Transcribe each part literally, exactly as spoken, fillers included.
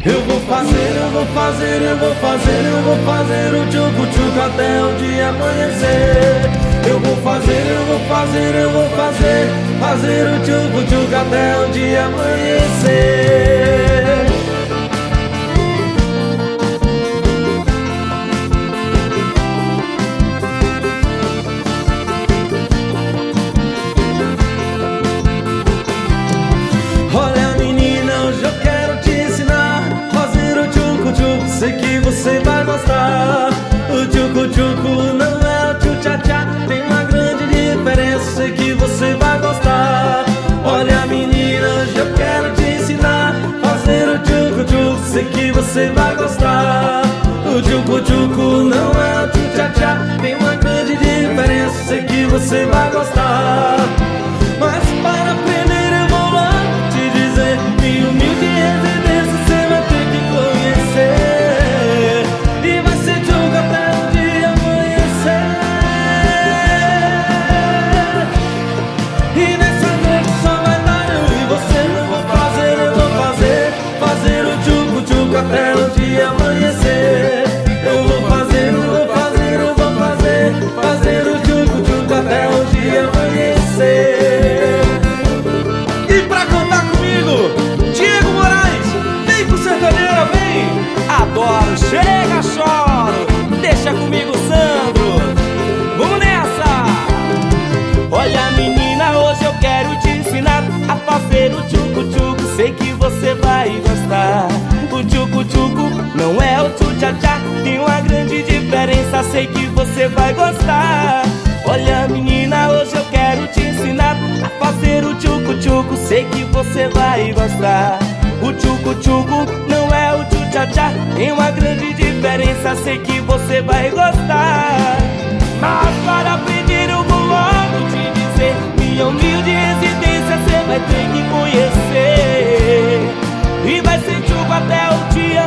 Eu vou fazer, eu vou fazer, eu vou fazer, eu vou fazer o tchucu-tchucu até o dia amanhecer. Eu vou fazer, eu vou fazer, eu vou fazer, fazer o tchucu-tchucu até o dia amanhecer. Olha menina, hoje eu quero te ensinar a fazer o tchucu-tchucu, sei que você vai gostar. O tchucu-tchucu não é o tchu-tchá-tchá, tem uma grande diferença, sei que você vai gostar. Olha menina, hoje eu quero te ensinar a fazer o tchucu-tchucu, sei que você vai gostar. O tchucu-tchucu não é o tchu-tchá-tchá, tem uma grande diferença, sei que você vai gostar. Mas para aprender eu vou lá te dizer, minha humilde residência você vai ter que conhecer. E vai ser tchucu até o dia amanhecer. E nessa noite só vai dar eu e você. Eu vou fazer, eu vou fazer, fazer o tchucu-tchucu até o dia amanhecer. Eu vou fazer, eu vou fazer, eu vou fazer, fazer o tchucu-tchucu até o dia amanhecer. E pra cantar comigo, Diego Moraes, vem com sertaneira, vem! Adoro, chega, choro, deixa comigo, Sandro. Vamos nessa! Olha menina, hoje eu quero te ensinar a fazer o tchucu-tchucu, sei que você vai gostar. O tchucu-tchucu não é o tchu-tchá-tchá, tem uma grande diferença, sei que você vai gostar. Olha menina, hoje eu quero te ensinar a fazer o tchucu-tchucu, sei que você vai gostar. O tchucu-tchucu não é o tchu-tchá-tchá, tem uma grande diferença, sei que você vai gostar. Mas para aprender eu vou logo te dizer, minha humilde residência você vai ter que conhecer. E vai ser tchucu até o dia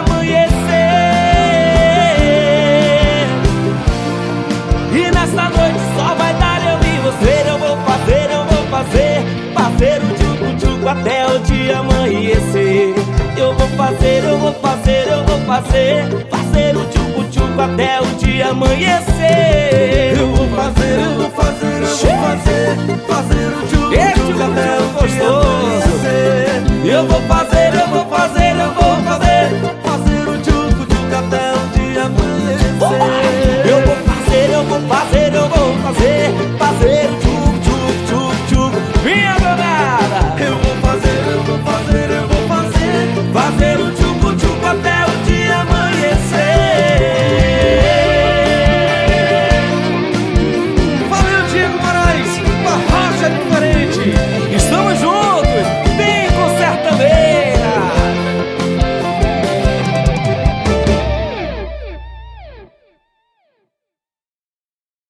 amanhecer. E nessa noite só vai dar eu e você. Eu vou fazer, eu vou fazer, fazer o tchucu-tchucu até o dia amanhecer. Eu vou fazer, eu vou fazer, eu vou fazer, fazer o tchucu-tchucu até o dia amanhecer. Eu vou fazer, eu vou fazer, eu vou fazer, fazer o tchucu-tchucu